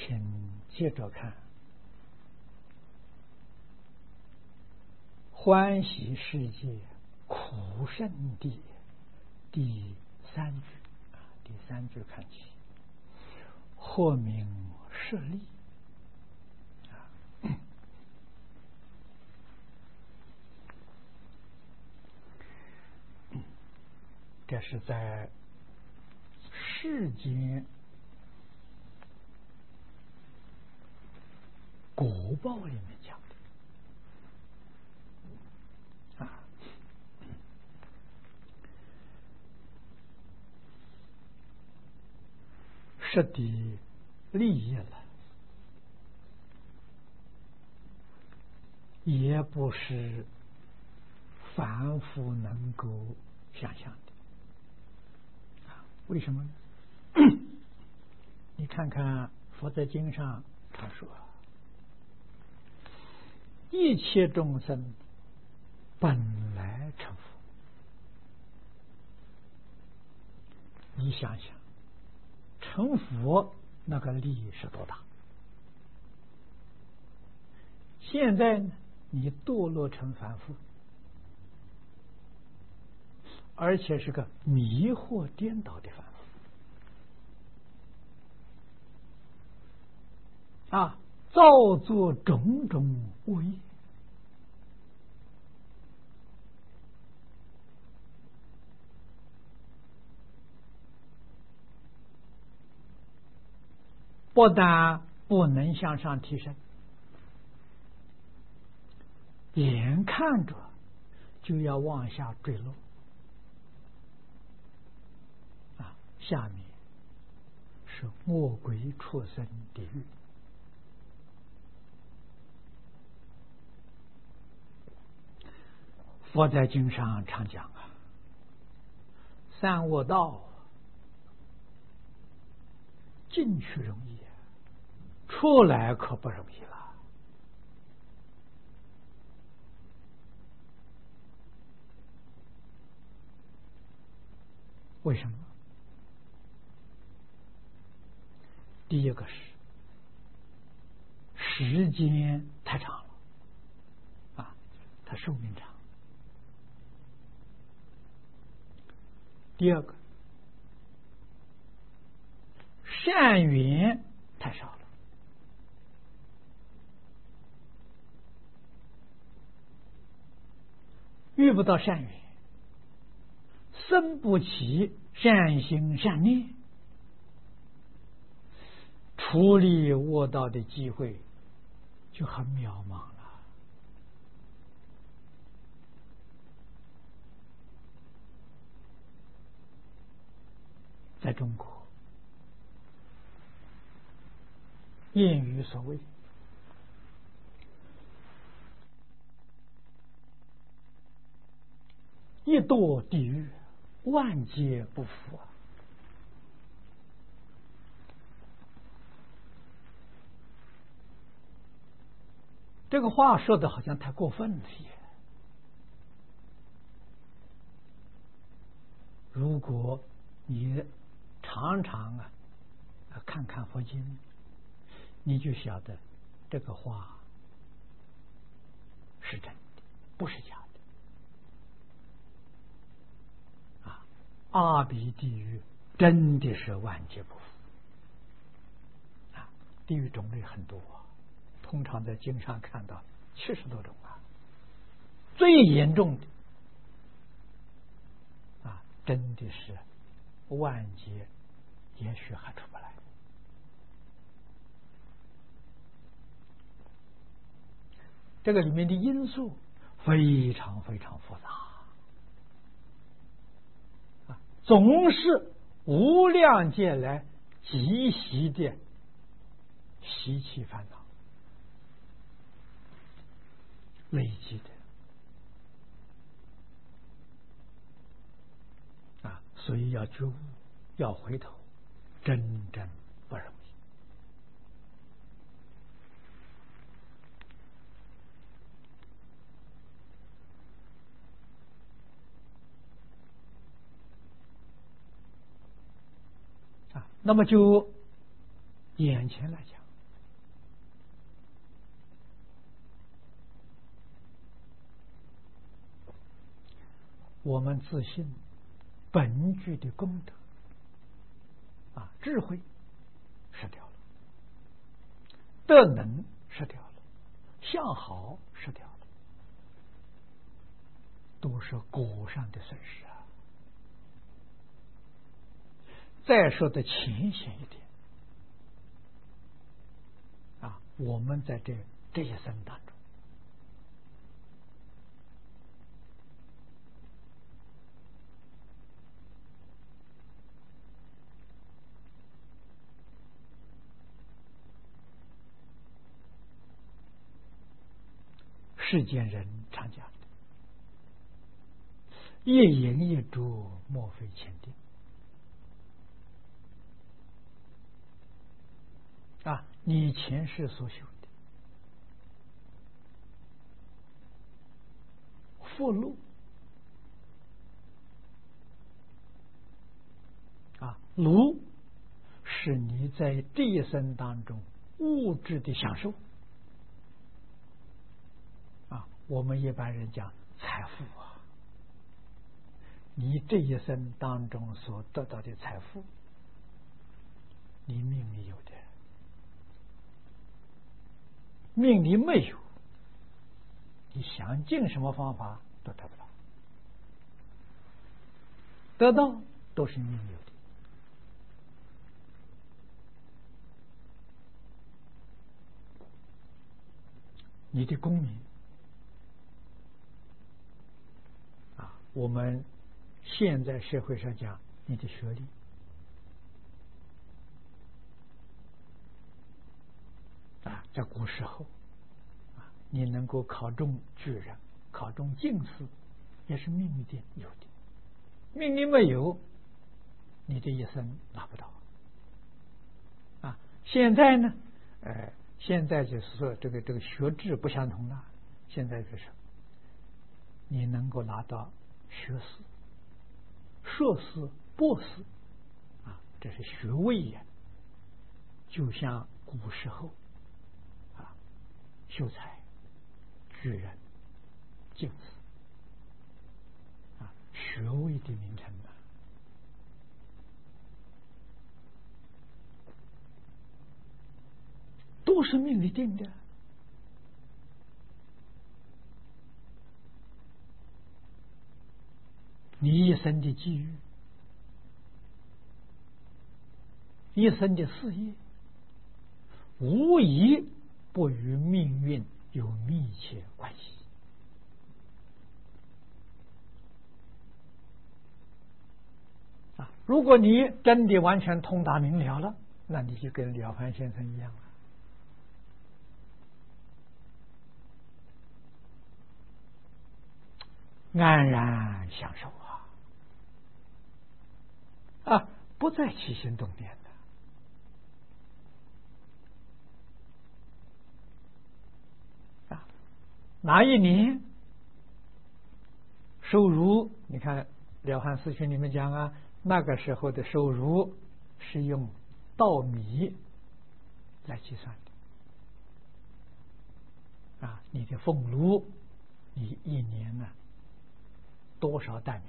请接着看欢喜世界苦圣地第三句第三句看起，或名舍利这是在世间果报里面讲的是的利益了，也不是凡夫能够想象的。为什么呢？你看看佛在经上他说，一切众生本来成佛。你想想，成佛那个利益是多大？现在呢，你堕落成凡夫，而且是个迷惑颠倒的凡夫造作种种恶业，不但不能向上提升，眼看着就要往下坠落下面是魔鬼畜生地狱。佛在经上常讲三恶道进去容易，出来可不容易了。为什么？第一个是时间太长了它寿命长。第二个，善缘太少了。遇不到善缘，生不起善心善念，处理恶道的机会就很渺茫了。在中国，谚语所谓一堕地狱，万劫不复这个话说的好像太过分了些。如果你常常看看佛经，你就晓得这个话是真的，不是假的阿鼻地狱真的是万劫不复地狱种类很多通常在经上看到70多种最严重的真的是万劫也许还出不来。这个里面的因素非常非常复杂总是无量劫来积习的习气烦恼累积的所以要觉悟，要回头，真正不容易那么就眼前来讲， 我们自信本具的功德智慧失掉了，德能失掉了，相好失掉了，都是果上的损失啊。再说的浅显一点我们在这一生当中，世间人常讲的一饮一啄，莫非前定你前世所修的福禄禄是你在这一生当中物质的享受我们一般人讲财富你这一生当中所得到的财富，你命里有的，命里没有，你想尽什么方法都得不到，得到都是命里有的。你的功名我们现在社会上讲你的学历在古时候你能够考中举人，考中进士，也是命里的有的，命里没有，你这一生拿不到现在呢现在就是说这个学制不相同了，现在就是你能够拿到学士、硕士、博士这是学位呀，就像古时候秀才、举人、进士学位的名称都是命里定的。你一生的机遇，一生的事业，无疑不与命运有密切关系如果你真的完全通达明了了，那你就跟了凡先生一样了，安然享受不再起心动念的哪一年收入，你看了汉四训里面讲那个时候的收入是用稻米来计算的你的俸禄，你一年呢多少担米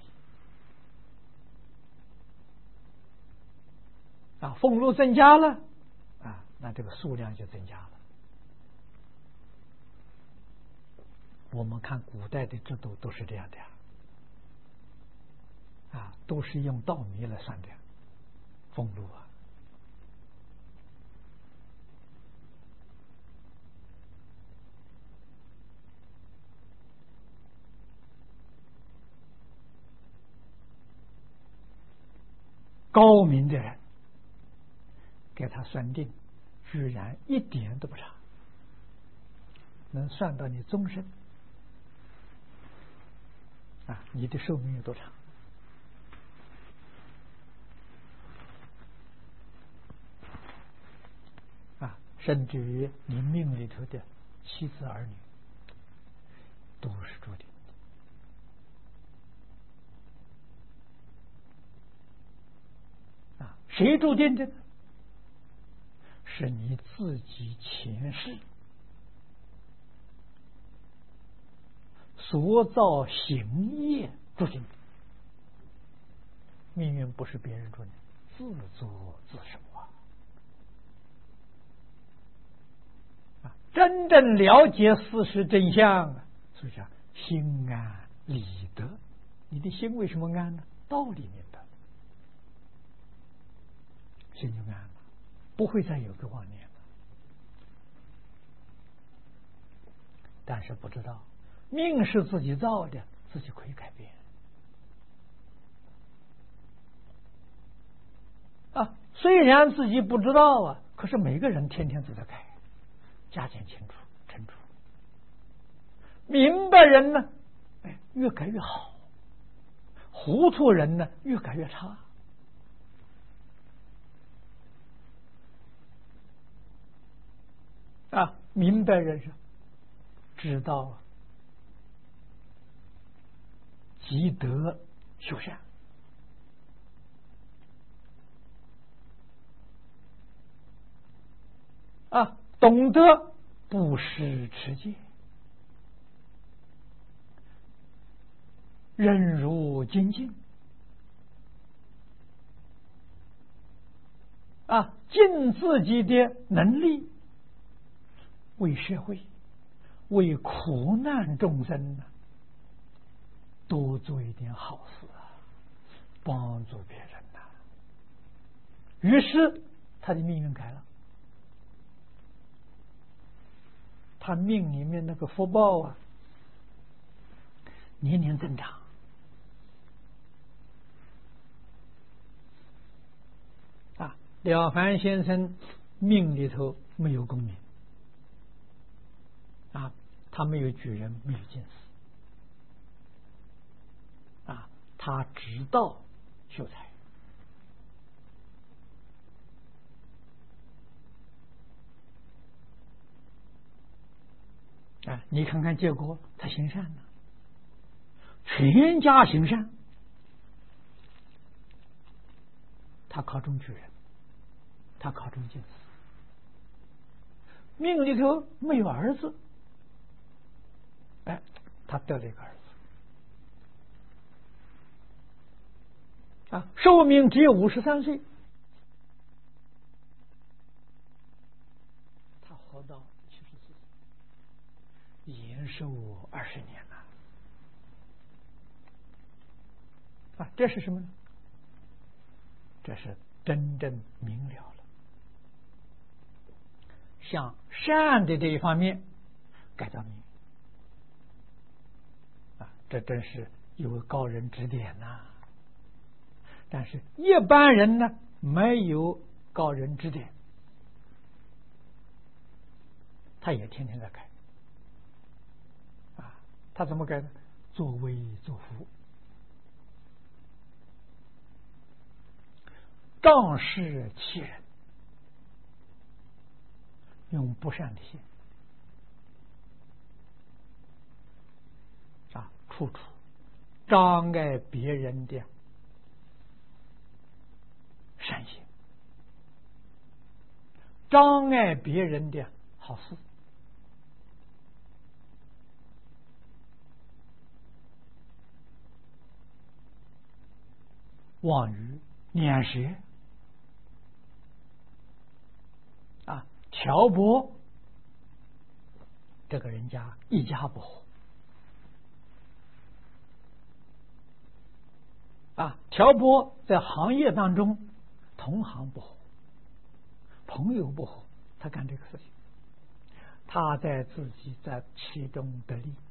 俸禄增加了那这个数量就增加了。我们看古代的制度都是这样的都是用稻米来算的俸禄高明的人给他算定，居然一点都不差，能算到你终身你的寿命有多长甚至于你命里头的妻子儿女都是注定的谁注定的呢？是你自己前世所造行业注定的命运不是别人做的，自作自受啊！真正了解事实真相啊，所以讲心安理得。你的心为什么安呢？道理明白，心就安了，不会再有个妄念了。但是不知道命是自己造的，自己可以改变啊。虽然自己不知道啊，可是每个人天天都在改，加减清楚乘除。明白人呢，越改越好；糊涂人呢，越改越差。啊，明白人是知道积德修善啊，懂得布施持戒，忍辱精进啊，尽自己的能力为社会、为苦难众生呢，多做一点好事啊，帮助别人呐。于是他的命运改了，他命里面那个福报啊，年年增长啊。了凡先生命里头没有功名啊，他没有举人，没有进士啊，他知道秀才啊。你看看结果，他行善了，全家行善，他考中举人，他考中进士，命里头没有儿子，他得了一个儿子啊，寿命只有53岁，他活到74岁，延寿20年了啊！这是什么呢？这是真正明了了，向善的这一方面改造命运啊！这真是有高人指点呐。但是一般人呢，没有高人指点，他也天天在改啊。他怎么改呢？作威作福，仗势欺人，用不善的心啊，处处障碍别人的善行，障碍别人的好事，妄语念舌啊，挑拨这个人家一家不和啊，挑拨在行业当中同行不和，朋友不和，他干这个事情，他在自己在其中得利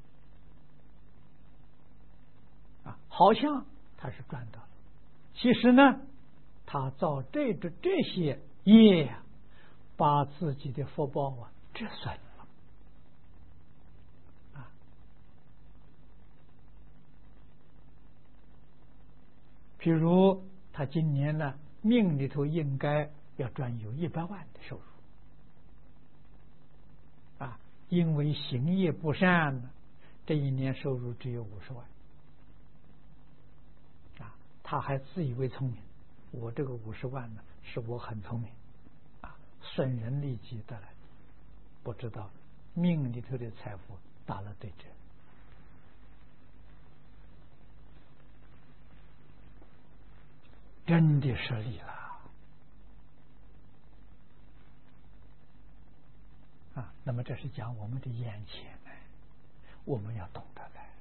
啊，好像他是赚到了，其实呢，他造这些业，把自己的福报啊折损了啊。譬如他今年呢，命里头应该要赚有100万的收入啊，因为行业不善呢，这一年收入只有50万啊，他还自以为聪明，我这个50万呢，是我很聪明啊，损人利己得来，不知道命里头的财富打了对折。 真的失礼了啊！那么这是讲我们的眼前呢，我们要懂得来。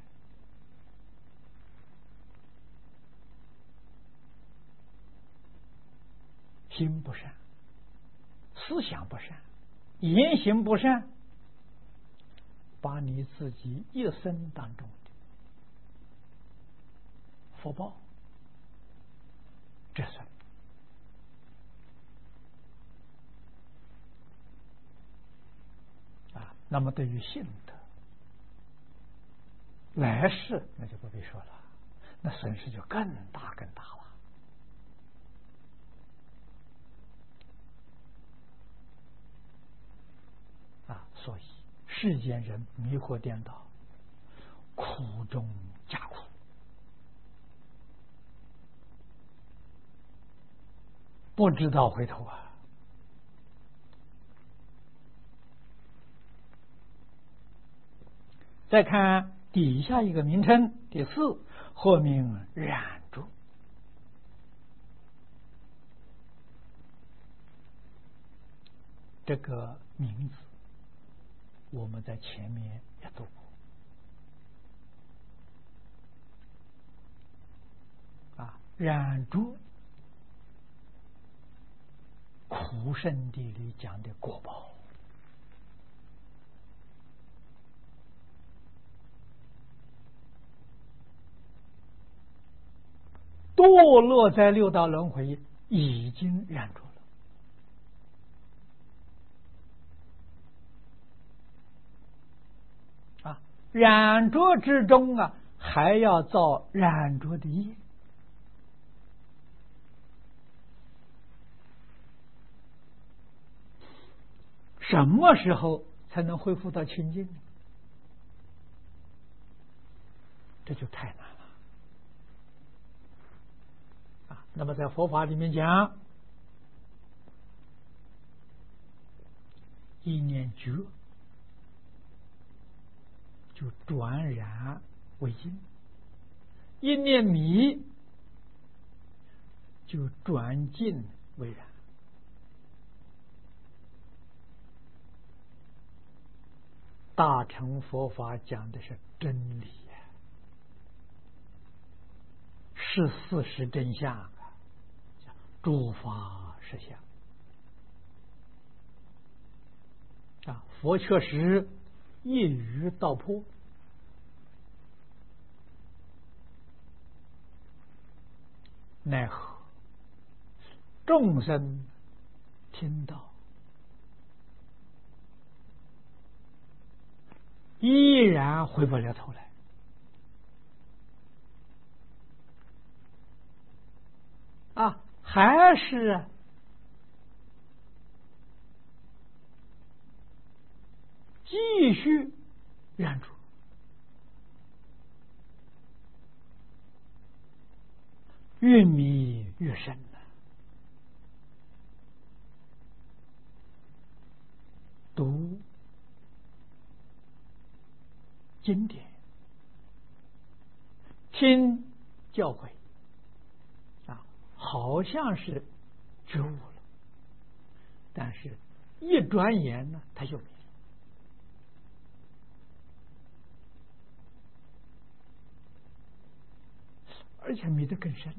心不善，思想不善，言行不善，把你自己一生当中的福报折损啊！那么对于性德来世，那就不必说了，那损失就更大更大了。所以世间人迷惑颠倒，苦中加苦。不知道回头啊！再看底下一个名称，第4，或名染著。这个名字我们在前面也读过啊，染著苦圣地里讲的果报堕落在六道轮回，已经染著了啊！染著之中啊，还要造染著的业。什么时候才能恢复到清净？这就太难了啊！那么在佛法里面讲，一念觉就转染为净，一念迷就转净为染。大乘佛法讲的是真理呀，是事实真相啊，诸法实相啊！佛确实一语道破，奈何众生听到依然回不了头来啊，还是继续染著，越迷越深了。读经典，听教诲啊，好像是觉悟了，但是一转眼呢，他就迷了。而且迷得更深，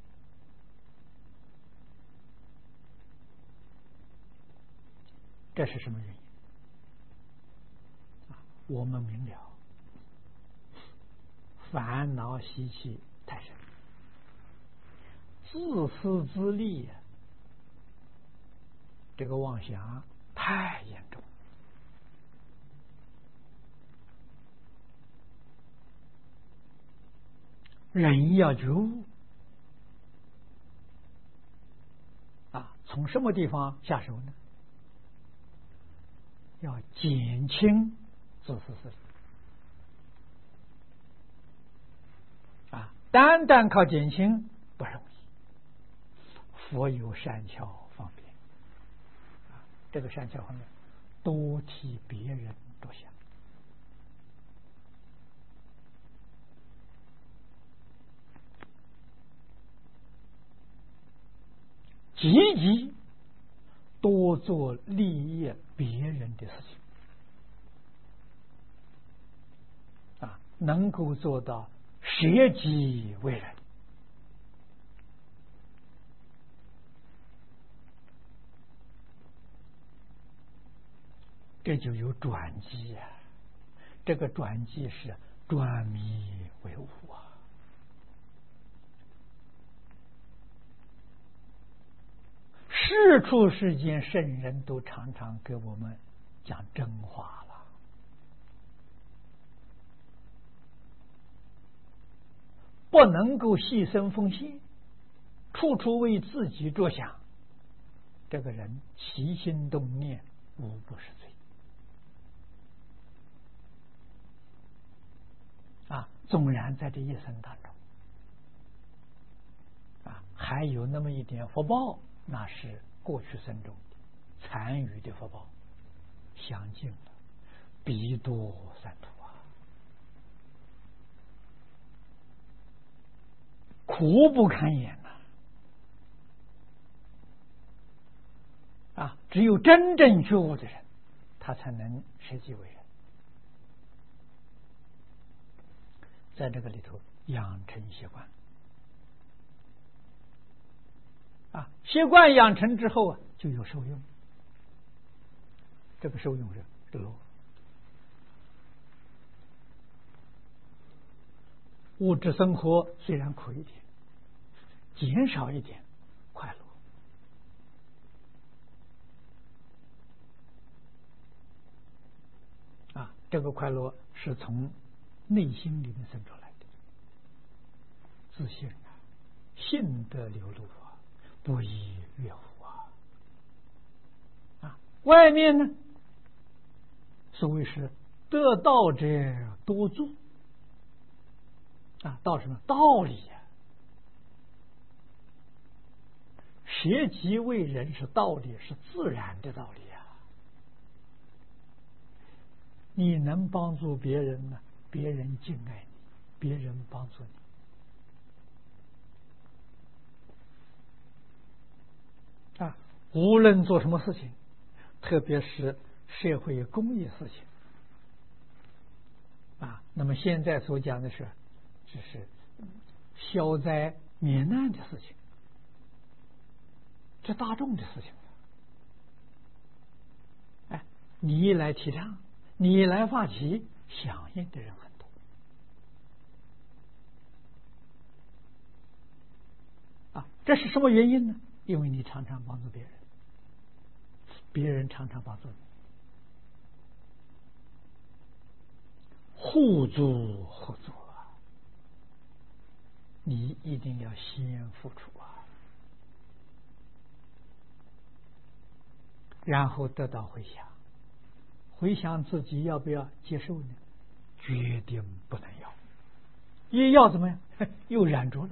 这是什么原因？我们明了，烦恼习气太深，自私自利呀，这个妄想太严重。人要觉悟啊，从什么地方下手呢？要减轻自私自利啊，单单靠减轻不容易。佛有善巧方便啊，这个善巧方便多替别人着想。 积极多做利益别人的事情能够做到舍己为人。这就有转机啊！这个转机是转迷为悟啊！世出世间圣人都常常给我们讲真话了，不能够牺牲奉献，处处为自己着想，这个人起心动念无不是罪。纵然在这一生当中还有那么一点福报，那是过去生中残余的福报，享尽了，彼多三途苦不堪言只有真正觉悟的人，他才能舍己为人。在这个里头养成习惯习惯养成之后就有受用。这个受用是乐。物质生活虽然苦一点，减少一点快乐这个快乐是从内心里面生出来的，自信信得流露不亦乐乎外面呢，所谓是得道者多助道什么道理舍己为人是道理，是自然的道理你能帮助别人呢，别人敬爱你，别人帮助你无论做什么事情，特别是社会公益事情那么现在所讲的是就是消灾免难的事情，这大众的事情你一来提倡，你一来发起，响应的人很多这是什么原因呢？因为你常常帮助别人，别人常常帮助你，互助合作你一定要先付出然后得到回响。回想自己要不要接受呢？决定不能要，一要怎么样？又染着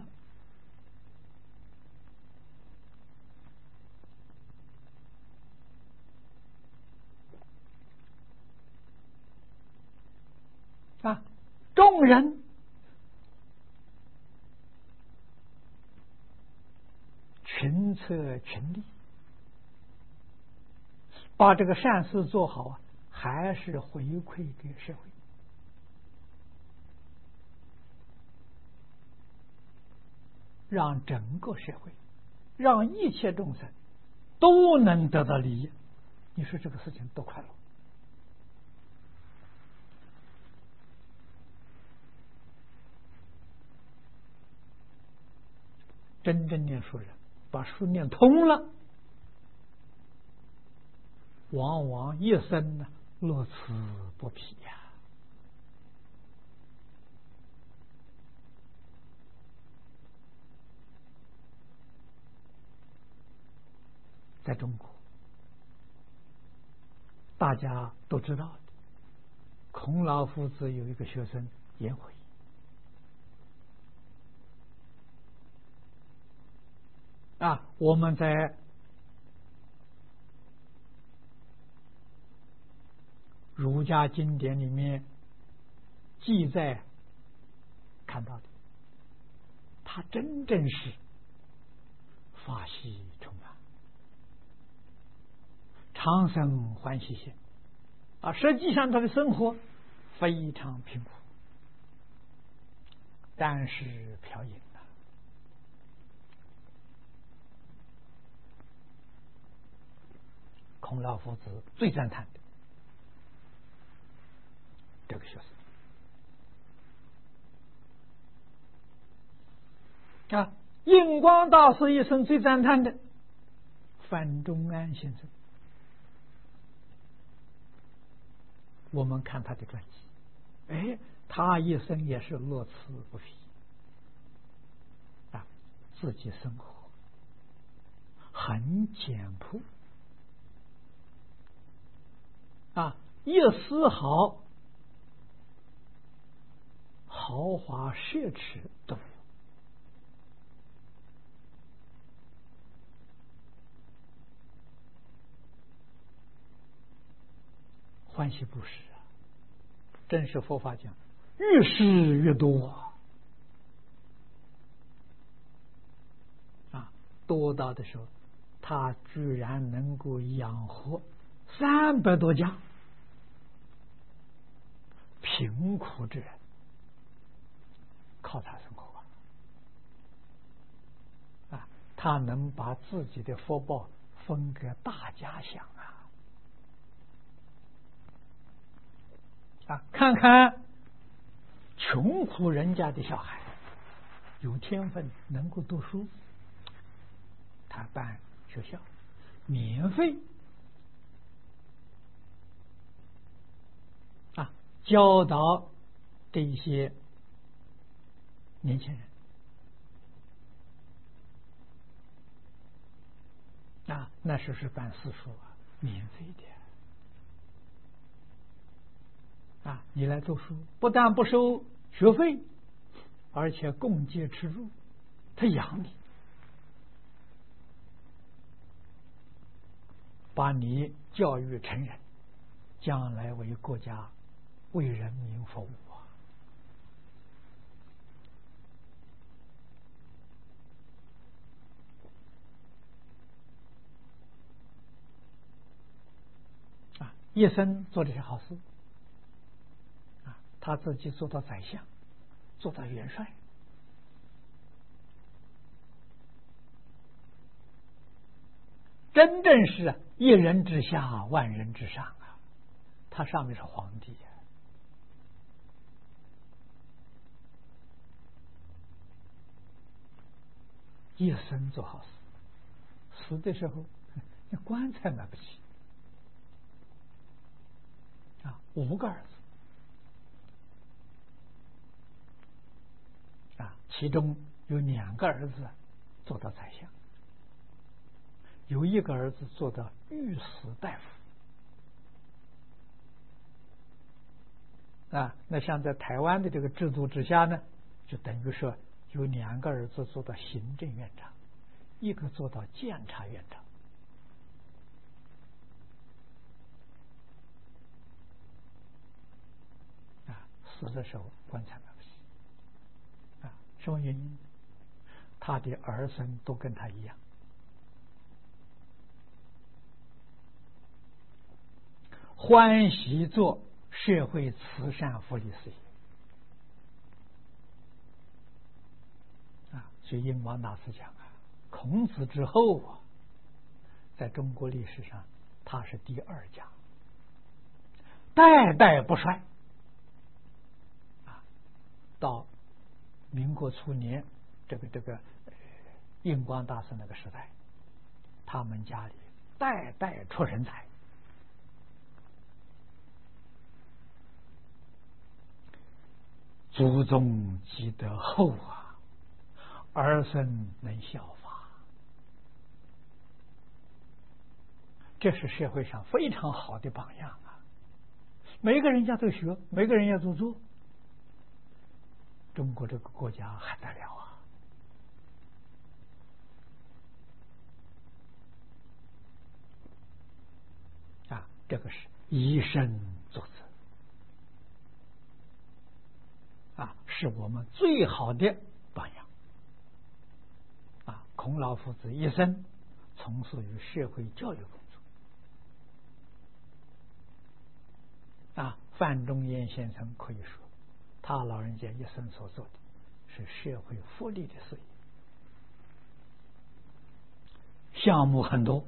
了众人群策群力，把这个善事做好还是回馈给社会，让整个社会，让一切众生都能得到利益。你说这个事情多快乐！真正念书人把书念通了，往往一生呢乐此不疲在中国大家都知道的，孔老夫子有一个学生颜回我们在儒家经典里面记载看到的，他真正是法喜充满长生欢喜心实际上他的生活非常贫苦，但是飘逸孔老夫子最赞叹的这个学生印光大师一生最赞叹的范仲淹先生。我们看他的传记，他一生也是乐此不疲自己生活很简朴一丝毫豪华奢侈都没有。欢喜布施真是佛法讲，越施越多多到的时候，他居然能够养活300多家贫苦之人，靠他生活他能把自己的福报分给大家享看看穷苦人家的小孩有天分能够读书，他办学校免费教导这些年轻人那时是办私塾免费的你来读书不但不收学费，而且供给吃住，他养你，把你教育成人，将来为国家为人民服务一生做这些好事他自己做到宰相，做到元帅，真正是一人之下万人之上他上面是皇帝一生做好事，死的时候那棺材买不起5个儿子其中有2个儿子做到宰相，有1个儿子做到御史大夫那像在台湾的这个制度之下呢，就等于说有2个儿子做到行政院长，1个做到监察院长死的时候棺材买不起什么原因？他的儿孙都跟他一样，欢喜做社会慈善福利事业所以印光大师讲孔子之后在中国历史上他是第2家，代代不衰到民国初年这个印光大师那个时代，他们家里代代出人才，祖宗积德厚儿孙能效法，这是社会上非常好的榜样每个人家都学，每个人也都做，中国这个国家还得了这个是以身作则是我们最好的榜样孔老夫子一生从事于社会教育工作范仲淹先生可以说，他老人家一生所做的是社会福利的事业，项目很多。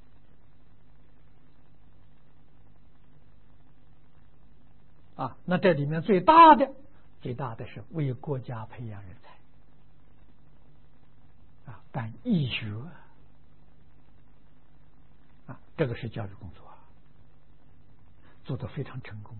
那这里面最大的是为国家培养人才，办义学，这个是教育工作做得非常成功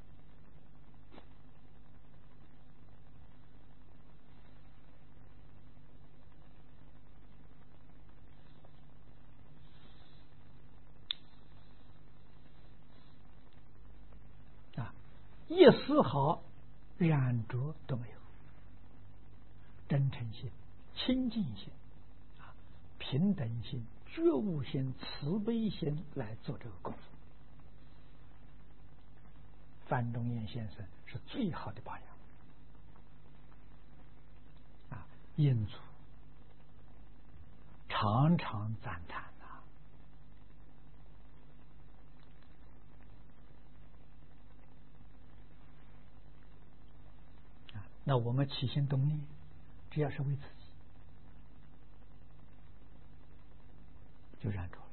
一丝毫染着都没有，真诚心、清净心、平等心、觉悟心、慈悲心来做这个工作。范仲淹先生是最好的榜样，印祖常常赞叹那我们起心动念，只要是为自己，就染着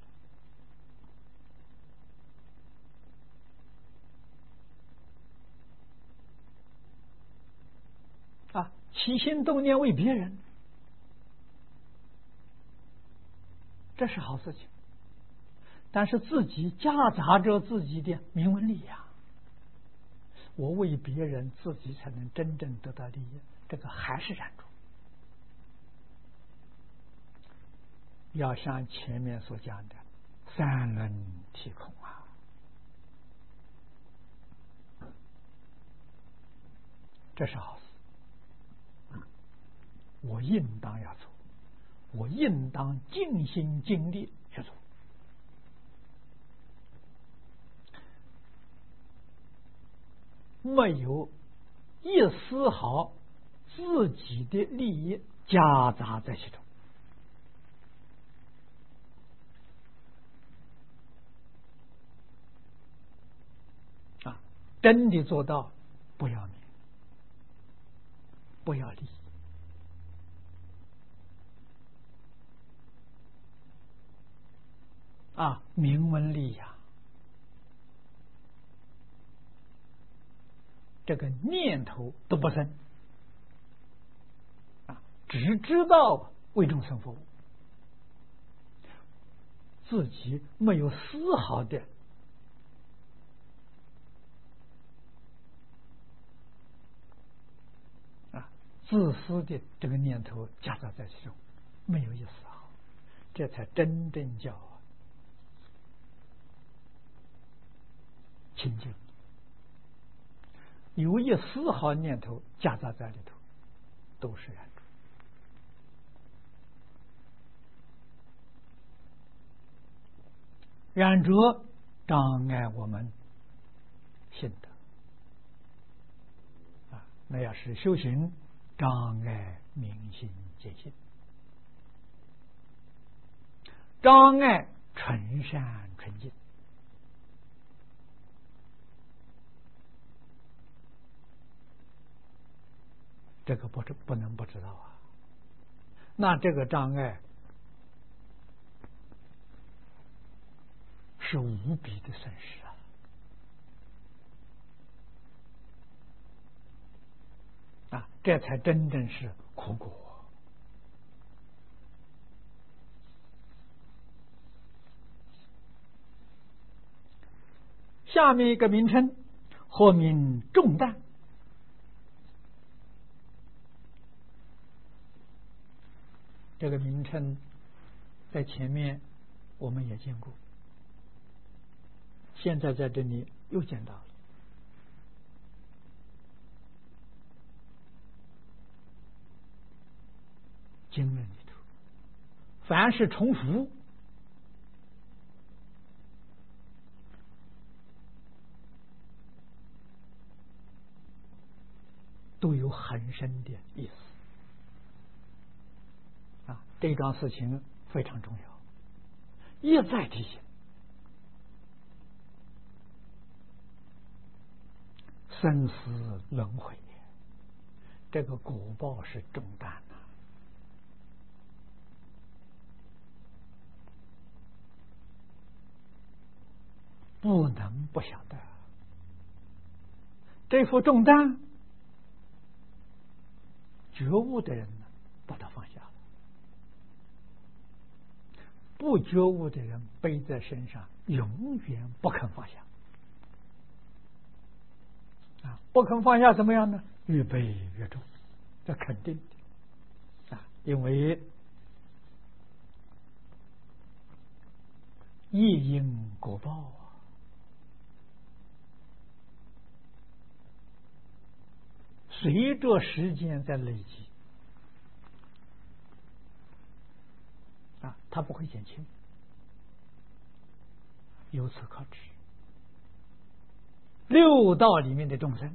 了。起心动念为别人，这是好事情，但是自己夹杂着自己的名闻利养。我为别人，自己才能真正得到利益，这个还是染着。要像前面所讲的三轮体空这是好事，我应当要做，我应当尽心尽力去做。没有一丝毫自己的利益夹杂在其中，真的做到不要名，不要利，名闻利养，这个念头都不生，只知道为众生服务，自己没有丝毫的自私的这个念头夹杂在其中，没有一丝毫，这才真正叫清净。有一丝毫念头夹杂在里头，都是染着。染着障碍我们信德那要是修行，障碍明心见性，障碍纯善纯净。这个不能不知道那这个障碍是无比的损失这才真正是苦果。下面一个名称，或名重担。这个名称在前面我们也见过，现在在这里又见到了。经论里头，凡是重复，都有很深的意思这桩事情非常重要，一再提醒。 生死轮回，这个果报是重担呐。不能不晓得这副重担，觉悟的人呢，把它放下了；不觉悟的人背在身上，永远不肯放下。不肯放下怎么样呢？越背越重，这肯定的因为业因果报随着时间在累积它不会减轻。由此可知，六道里面的众生，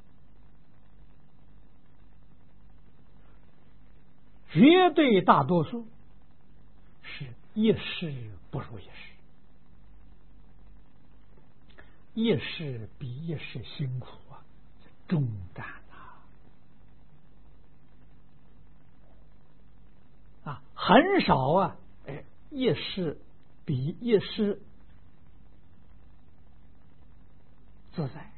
绝对大多数是一世不如一世，一世比一世辛苦重担很少一世比一世自在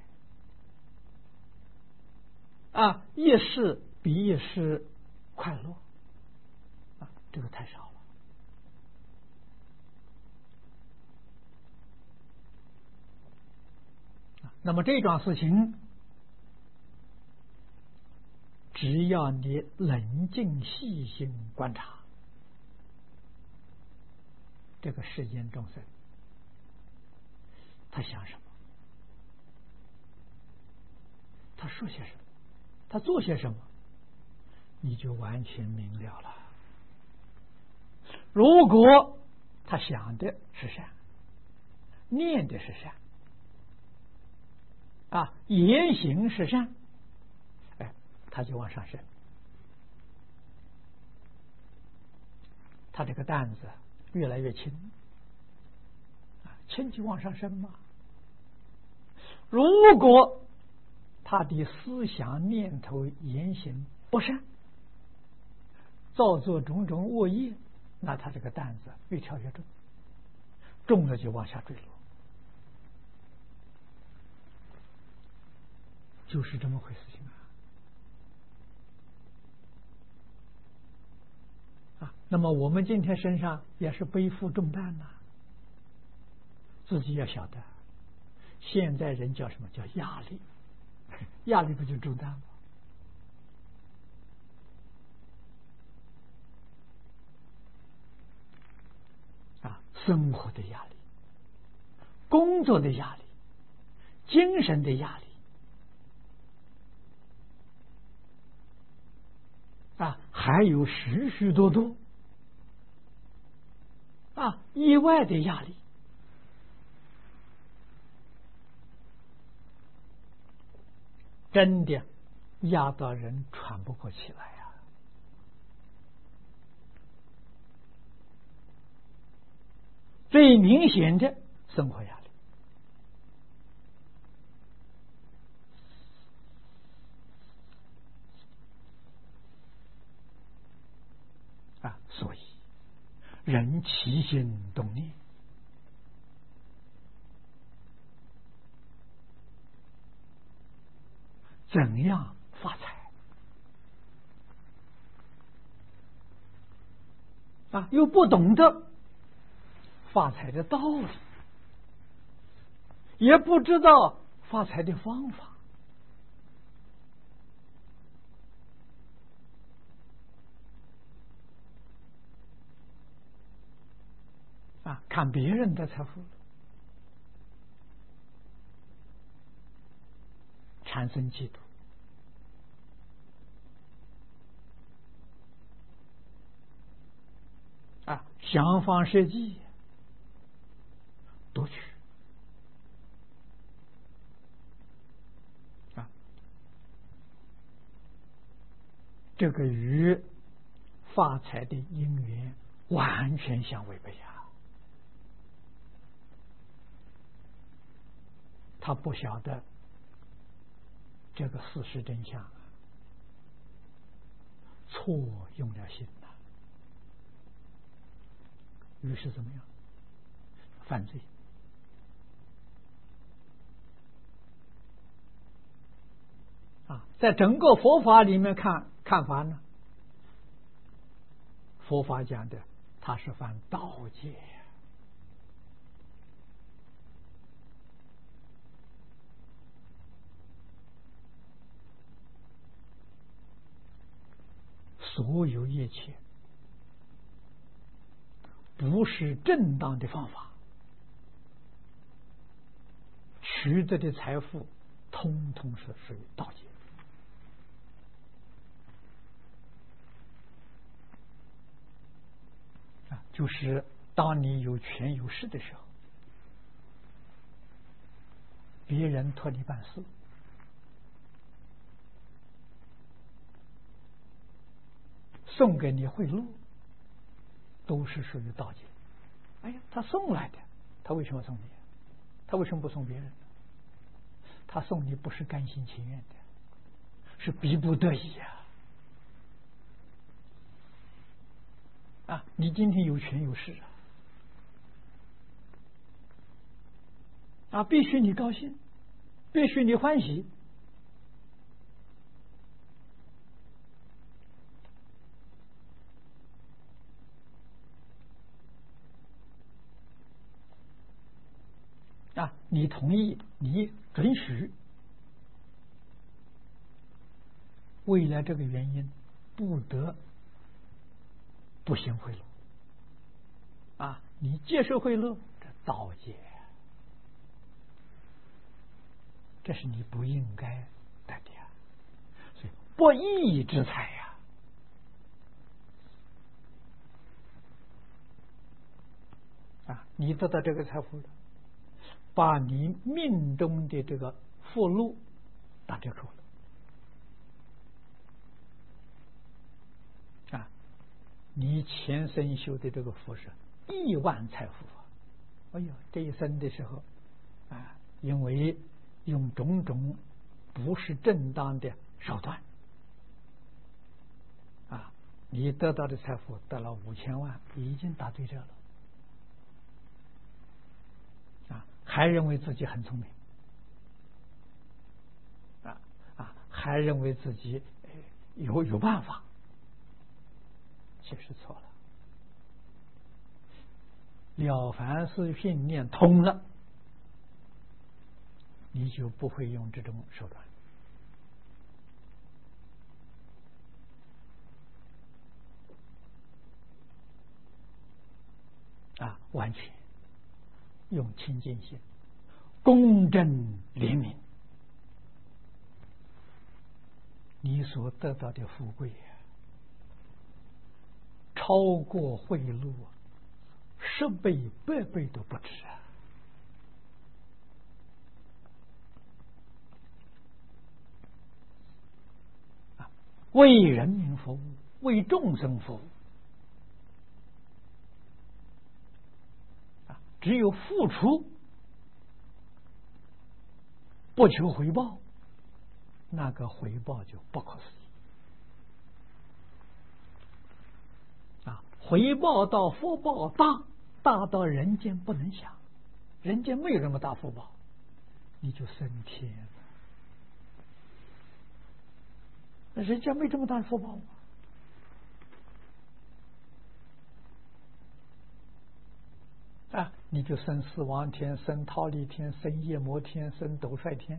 一世比一世快乐这个太少了。那么这桩事情，只要你冷静细心观察这个世间众生，他想什么，他说些什么，他做些什么，你就完全明了了。如果他想的是善，念的是善言行是善，他就往上升，他这个担子越来越轻轻就往上升嘛。如果他的思想念头言行不善，造作种种恶业，那他这个担子越挑越重，重了就往下坠落，就是这么回事情那么我们今天身上也是背负重担自己要晓得，现在人叫什么？叫压力，压力不就重担吗？生活的压力，工作的压力，精神的压力还有许许多多意外的压力，真的压到人喘不过气来最明显的生活压力所以人起心动念，怎样发财又不懂得发财的道理，也不知道发财的方法看别人的财富，产生嫉妒想方设计夺取这个与发财的因缘完全相违背他不晓得这个事实真相啊，错用了心呐，于是怎么样？犯罪。在整个佛法里面看法呢，佛法讲的他是犯盗戒，所有一切不是正当的方法取得的财富，通通是属于盗戒。就是当你有权有势的时候，别人托你办事，送给你贿赂，都是属于盗戒。哎呀，他送来的，他为什么送你？他为什么不送别人？他送你不是甘心情愿的，是逼不得已呀。你今天有权有势必须你高兴，必须你欢喜。你同意，你准许，为了这个原因，不得不行贿赂你接受贿赂，这盗戒，这是你不应该得的所以不义之财你得到这个财富了，把你命中的这个福禄打折扣了你前生修的这个福是亿万财富哎呦，这一生的时候因为用种种不是正当的手段你得到的财富得了5000万，已经打对折了还认为自己很聪明还认为自己有办法，其实错了。了凡四训念通了，你就不会用这种手段完全用清净心，公正廉明，你所得到的富贵超过贿赂10倍100倍都不止为人民服务，为众生服务只有付出不求回报，那个回报就不可思议回报到福报大到人间不能想，人间没有那么大福报，你就升天了。人家没这么大福报你就升四王天，升忉利天，升夜摩天，升斗率天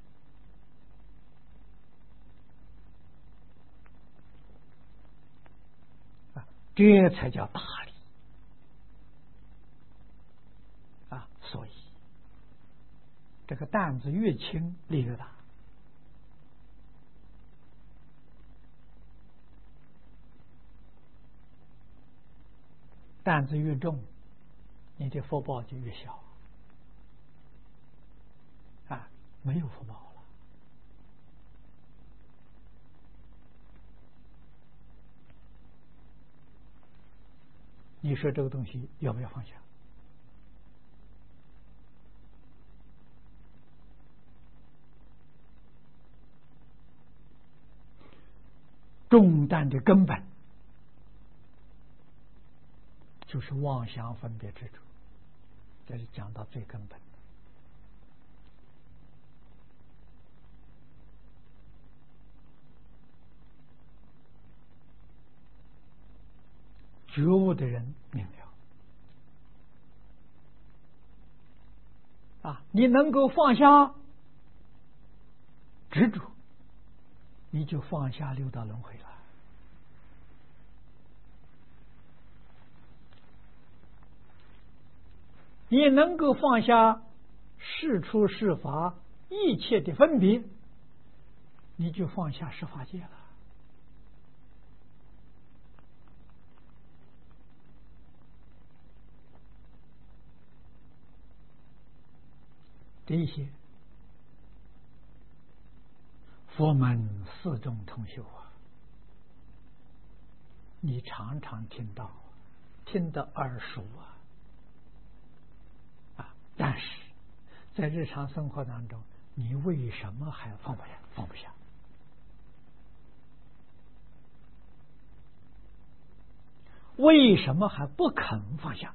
这才叫大利所以这个担子越轻力越大，担子越重，你的福报就越小没有福报了。你说这个东西要不要放下？ 重担的根本就是妄想分别执着，这是讲到最根本的。觉悟的人明了你能够放下执着，你就放下六道轮回了。你能够放下是出是法一切的分别，你就放下十法界了。这些佛门四众同修你常常听到，听得耳熟但是在日常生活当中，你为什么还放不下？放不下？为什么还不肯放下？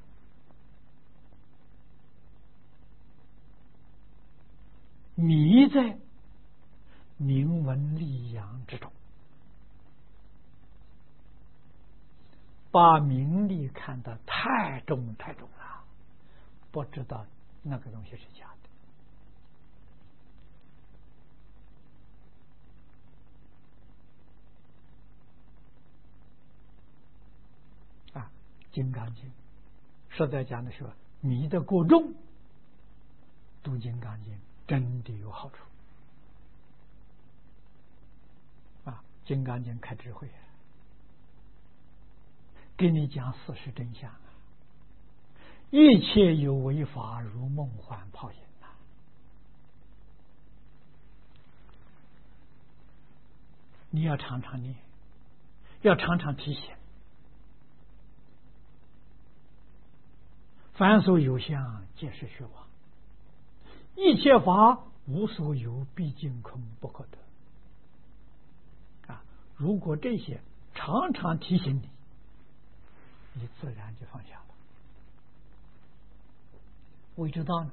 迷在名闻利养之中，把名利看得太重太重了，不知道那个东西是假的金刚经实在讲的是迷得过重，读金刚经真的有好处金刚经开智慧给你讲事实真相一切有为法如梦幻泡影你要常常念，要常常提醒。凡所有相，皆是虚妄。一切法无所有，毕竟空，不可得。如果这些常常提醒你，你自然就放下了。为知道呢？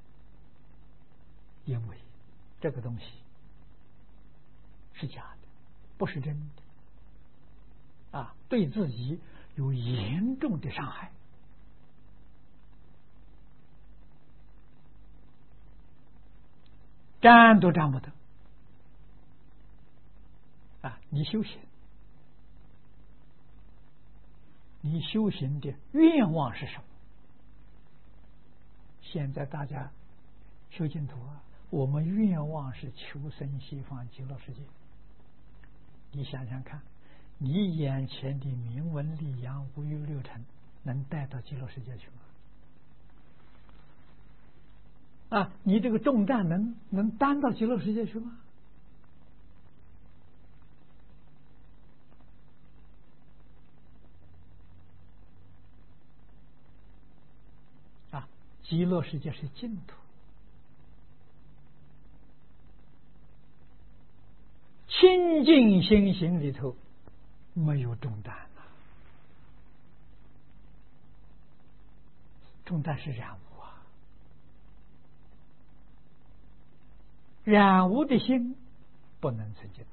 因为这个东西是假的，不是真的对自己有严重的伤害。站都站不得你修行，你修行的愿望是什么？现在大家修净土我们愿望是求生西方极乐世界。你想想看，你眼前的名闻利养五欲六尘能带到极乐世界去吗？你这个重担能担到极乐世界去吗？极乐世界是净土，清净心行里头没有重担重担是染污染污的心不能成净土。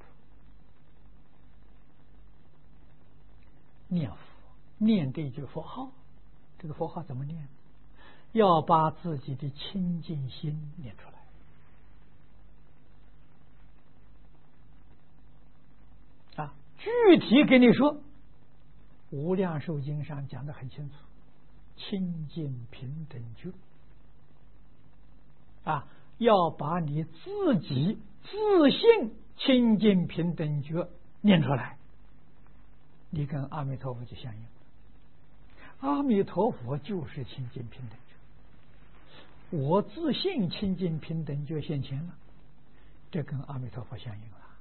念佛，念这句佛号，这个佛号怎么念？要把自己的清净心念出来具体给你说，无量寿经上讲得很清楚，清净平等觉要把你自己自信清净平等觉念出来，你跟阿弥陀佛就相应了。阿弥陀佛就是清净平等觉，我自信清净平等觉现前了，这跟阿弥陀佛相应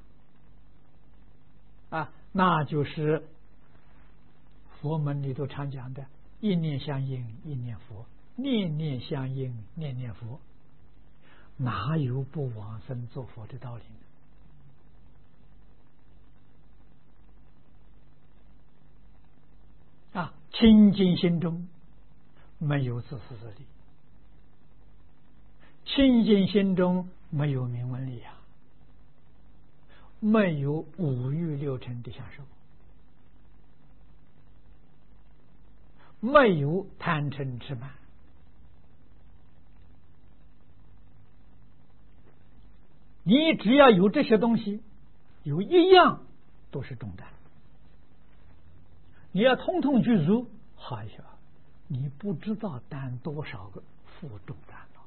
了那就是佛门里头常讲的一念相应一念佛，念念相应念念佛，哪有不往生做佛的道理清净心中没有自私自利，清净心中没有名闻利养，没有五欲六尘的享受，没有贪嗔痴慢。你只要有这些东西，有一样都是重担，你要通通具足，好一些，你不知道担多少个负重担了。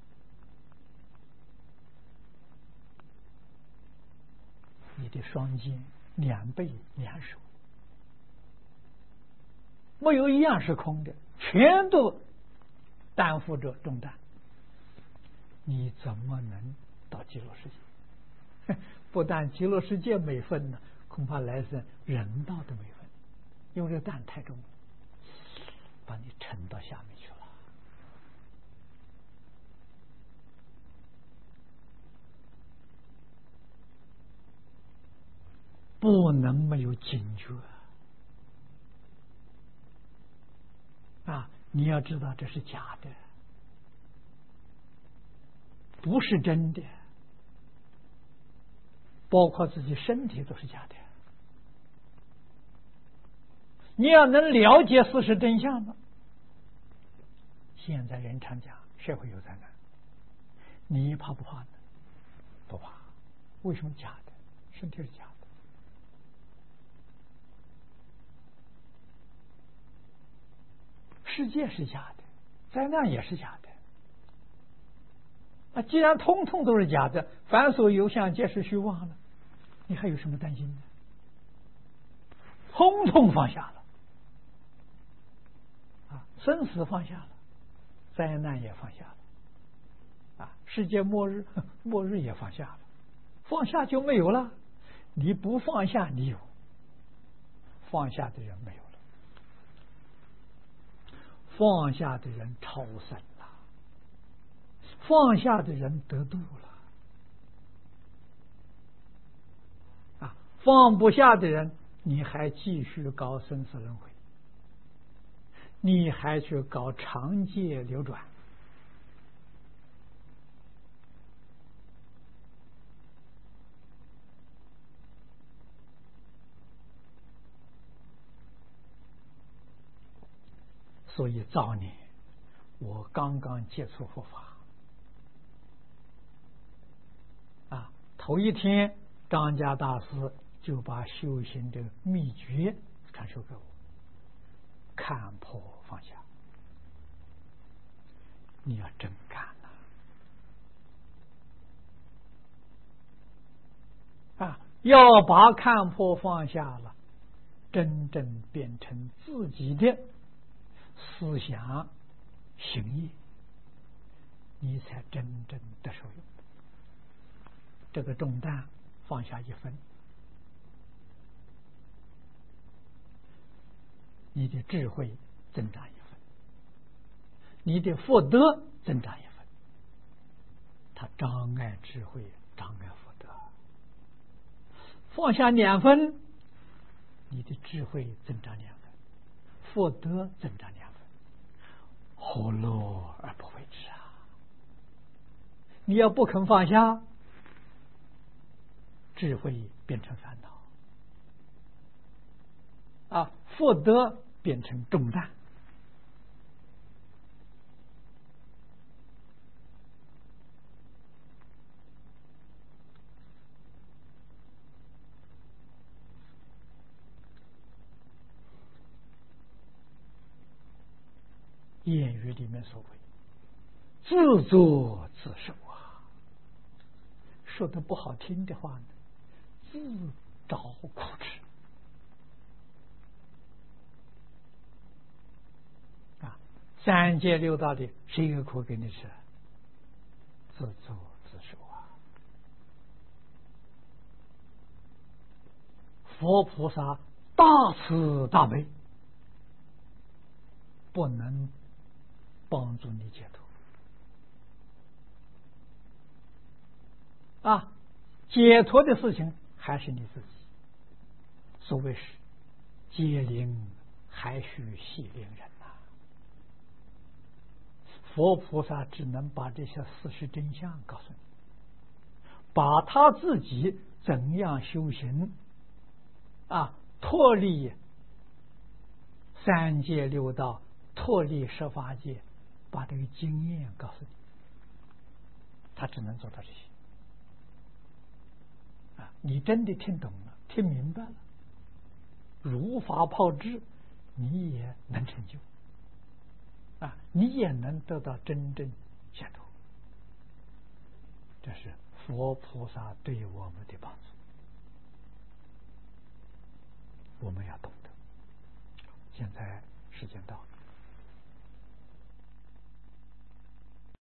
你的双肩、两背、两手，没有一样是空的，全都担负着重担，你怎么能到极乐世界？不但极乐世界没分呢，恐怕来生人道都没分，因为这个担太重了，把你沉到下面去了。不能没有警觉啊！你要知道这是假的，不是真的，包括自己身体都是假的。你要能了解事实真相呢，现在人常讲社会有灾难，你怕不怕呢？不怕。为什么假的？身体是假的，世界是假的，灾难也是假的。那既然通通都是假的，凡所有相皆是虚妄了，你还有什么担心的？通通放下了啊，生死放下了，灾难也放下了啊，世界末日也放下了，放下就没有了。你不放下，你有；放下的人没有了。放下的人超生了，放下的人得度了啊！放不下的人，你还继续搞生死轮回，你还去搞长界流转。所以早年我刚刚接触佛法啊，头一天张家大师就把修行的秘诀传授给我，看破放下。你要真干啊，要把看破放下了，真正变成自己的思想行业，你才真正得受用。这个重担放下一分，你的智慧增长一分，你的福德增长一分。它障碍智慧，障碍福德。放下2分，你的智慧增长2分，福德增长2分。何乐而不为之啊！你要不肯放下，智慧变成烦恼啊，福德变成重担。谚语里面所谓自作自受啊，说的不好听的话呢，自找苦吃啊。3界6道里谁有苦给你吃？自作自受啊。佛菩萨大慈大悲，不能帮助你解脱啊！解脱的事情还是你自己。所谓是解铃还需细令人呐。佛菩萨只能把这些事实真相告诉你，把他自己怎样修行脱离三界六道，脱离十法界，把这个经验告诉你，他只能做到这些你真的听懂了，听明白了，如法炮制，你也能成就你也能得到真正解脱。这是佛菩萨对我们的帮助，我们要懂得。现在时间到了。